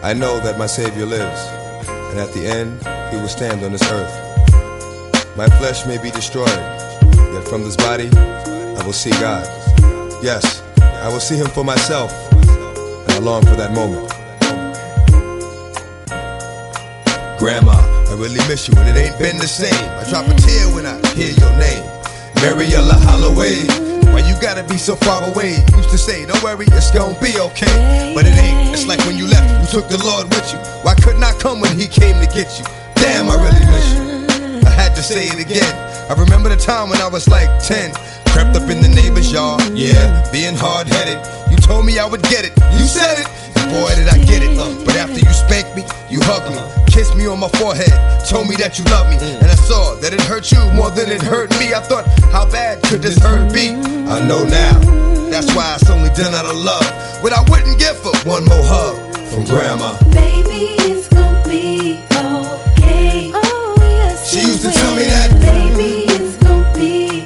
I know that my Savior lives, and at the end, he will stand on this earth. My flesh may be destroyed, yet from this body, I will see God. Yes, I will see him for myself, and I long for that moment. Grandma, I really miss you, and it ain't been the same. I drop a tear when I hear your name. Mariella Holloway, why you gotta be so far away? Used to say, don't worry, it's gonna be okay. But it ain't, it's like when you left, you took the Lord with you. Why couldn't I come when he came to get you? Damn, I really miss you. I had to say it again. I remember the time when I was like 10. Crept up in the neighbor's yard, yeah, being hard-headed. You told me I would get it, you said it, and boy did I get it. But after you spanked me, you hugged me, kissed me on my forehead, told me that you loved me. And I saw that it hurt you more than it hurt me. I thought, how bad could this hurt be? I know now, that's why it's only done out of love. What I wouldn't give for one more hug from Grandma. Baby, it's gonna be okay. Oh, yes, she used to tell me that. Baby, it's gonna be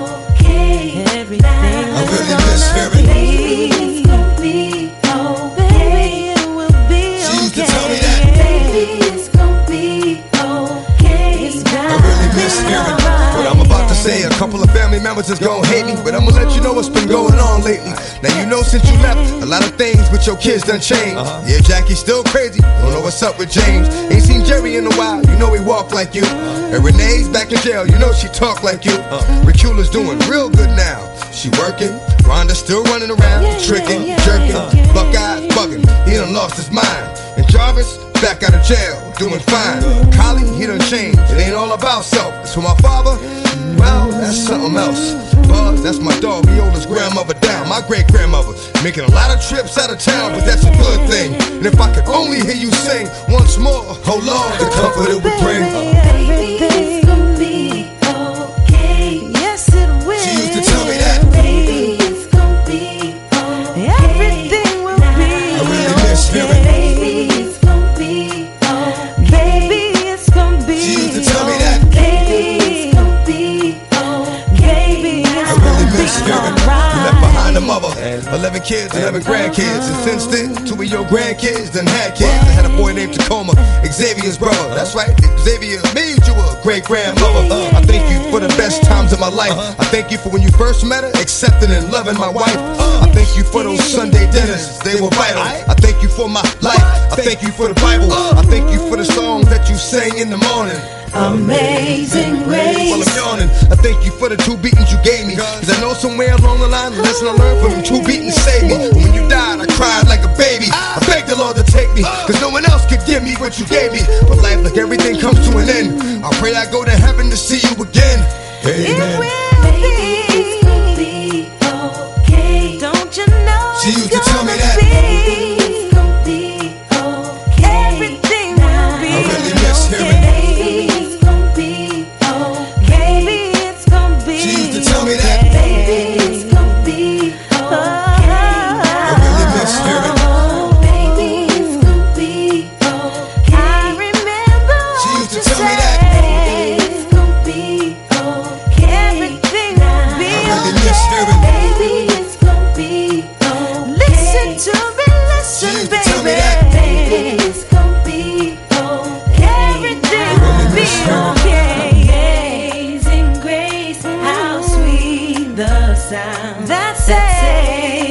okay. Everything I really miss hearing. Baby, it's gonna be okay. It will be okay. She used to tell me that. Baby, it's gonna be okay. I really miss hearing what I'm about to say. A couple of family members is gonna hate me, but I'ma let you know what's been going on lately. Now you know since you left, a lot of things with your kids done changed. Yeah, Jackie's still crazy, don't know what's up with James. Ain't seen Jerry in a while, you know he walk like you. And Renee's back in jail, you know she talk like you. Racula's doing real good now, she working. Rhonda's still running around, tricking, jerking. Buckeye's bugging, he done lost his mind. And Jarvis, back out of jail, doing fine. Collie, he done changed, it ain't all about self. As for my father, well, that's something else. Buzz, that's my dog, he owed his grandmother down. My great-grandmother, making a lot of trips out of town, but that's a good thing. And if I could only hear you sing once more, oh Lord, the comfort it would bring. Baby, it's gonna be okay. Yes, it will. She used to tell me that. Baby, it's gonna be okay. Everything will be I really miss hearing. Baby, it's gonna be okay. Baby, it's gonna be She used to tell me that. Baby, it's gonna be okay. Baby, I really miss hearing. You left behind a mother, 11 kids, 11 grandkids. And since then, 2 of your grandkids done had kids. I had a boy named Tacoma, Xavier's brother. That's right, Xavier made you a great-grandmother. I thank you for the best times of my life. I thank you for when you first met her, accepting and loving my wife. I thank you for those Sunday dinners, they were vital. I thank you for my life, I thank you for the Bible. I thank you for the songs that you sang in the morning. Amazing Grace. While I'm yawning, I thank you for the 2 beatings you gave me. Cause I know somewhere along the line, the lesson I learned from them 2 beatings saved me. When you died, I cried like a baby. I begged the Lord to take me, cause no one else could give me what you gave me. But life, like everything, comes to an end. I pray I go to heaven to see you again. Amen. It's gonna be okay. Don't you know? She used to tell me that. It's gonna be okay. Everything will be I really miss hearing. Baby, it's gonna be okay. Baby, it's gonna be She used to tell me that. Baby, it's gonna be okay. I really miss hearing. Baby, it's gonna be okay. I remember She used to what you tell me said. that. Baby, it's gonna be okay. Everything will be I really okay. miss hearing. Baby, it's gonna be okay. Listen to me, listen, She used to tell me baby. that. Baby, it's gonna be okay. Everything will be miss hearing. okay. Amazing Grace, how sweet the sound that saved